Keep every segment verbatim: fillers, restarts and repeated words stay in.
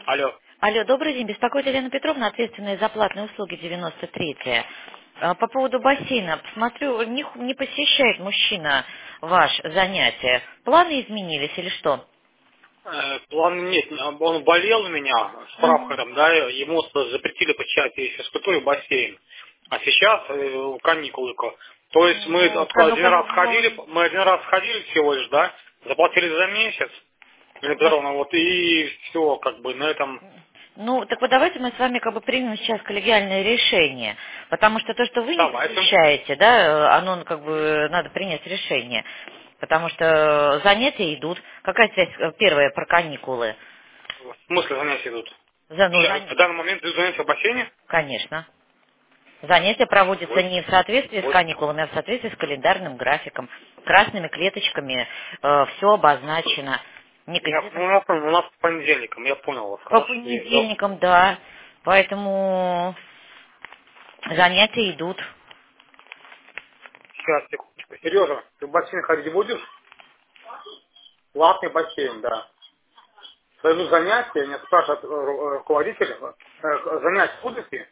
Алло. Алло, добрый день. Беспокоит Елена Петровна, ответственная за платные услуги девяносто третья. А, По поводу бассейна. Посмотрю, не, х- не посещает мужчина ваш занятие. Планы изменились или что? Э, плана нет, он болел у меня, справка Мгм. там, да, ему запретили посещать и физкультуру, и бассейн. А сейчас э, каникулы. ко- То есть мы Ну, от- один раз каникулы. ходили, мы один раз ходили всего лишь, да, заплатили за месяц, Елена Петровна, вот и все, как бы на этом. Ну, так вот давайте мы с вами как бы примем сейчас коллегиальное решение. Потому что то, что вы не Давайте. посещаете, да, э, оно ну, как бы надо принять решение. Потому что занятия идут. Какая связь э, первая про каникулы? В смысле занятия идут? За, ну, Ща- зан- В данный момент идут занятия в бассейне? Конечно. Занятия проводятся Вот. не в соответствии с Вот. каникулами, а в соответствии с календарным графиком. Красными клеточками все обозначено. Я, Никаких... ну, у нас, у нас с понедельником, я понял вас, По хорошо. Я- я- понедельникам, да. Поэтому занятия идут. Сейчас, секундочку. Сережа, ты в бассейн ходить будешь? Платный бассейн, да. Пойду занятия, меня спрашивают э, ру- э, руководитель, э, э, занятия будете?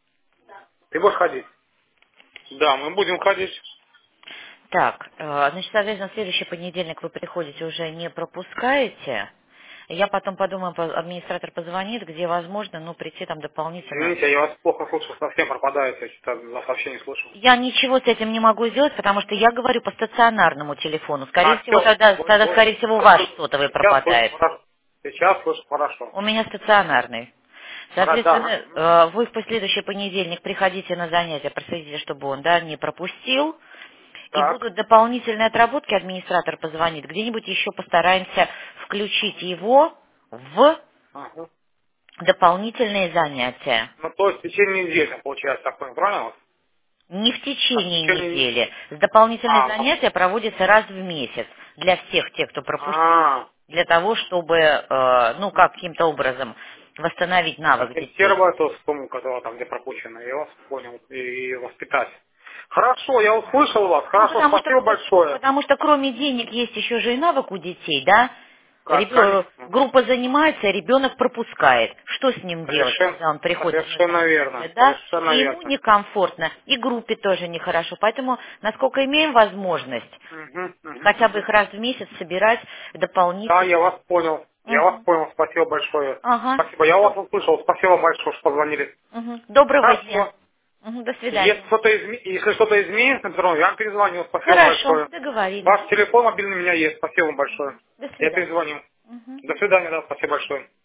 Ты будешь ходить? Да, мы будем ходить. Так, э, значит, соответственно, в следующий понедельник вы приходите уже не пропускаете. Я потом подумаю, по- администратор позвонит, где возможно, ну, прийти там дополнительно. Извините, я вас плохо слышу, совсем пропадает, я что-то вас вообще не слышу. Я ничего с этим не могу сделать, потому что я говорю по стационарному телефону. А, Скорее всего, все, тогда, вот, тогда вот, скорее всего, сейчас ваш слышу, сотовый сейчас слышу пропадает. хорошо. Сейчас слышу хорошо. У меня стационарный. Ага, да. Соответственно, э, вы в последующий понедельник приходите на занятия, проследите, чтобы он, да, не пропустил. И Так. будут дополнительные отработки, администратор позвонит. Где-нибудь еще постараемся включить его в Ага. дополнительные занятия. Ну, то есть в течение недели, получается, так понял, правильно вас? Не в А, в течение течение... недели. Дополнительные А, ну, занятия проводятся раз в месяц для всех тех, кто пропустил, а, для того, чтобы, э, ну, каким-то образом восстановить навык детей. ориентировать эту сумму, которая там где пропущена, я вас понял, и, и воспитать. Хорошо, я услышал вас, Ну, хорошо, потому что, спасибо большое. потому что кроме денег есть еще же и навык у детей, да? Как, Ребё- конечно, Группа занимается, ребенок пропускает. Что с ним делать, совершенно, когда он приходит на совершенно занятия, верно, да? И совершенно ему верно. некомфортно, и группе тоже нехорошо. Поэтому, насколько имеем возможность, Мгм, мгм, хотя бы мгм. их раз в месяц собирать Да, я дополнительно. вас понял, я вас Мгм. понял, спасибо большое. Ага. Спасибо, я вас Всё. услышал, спасибо большое, что позвонили. Мгм. Доброго дня. Хорошо. Мгм. До Если свидания. что-то, изме- если что-то изменится, например, я вам перезвоню. Спасибо вам Хорошо, большое. договорились. Ваш телефон мобильный у меня есть. Спасибо вам большое. До Я свидания. перезвоню. Мгм. До свидания, да, спасибо большое.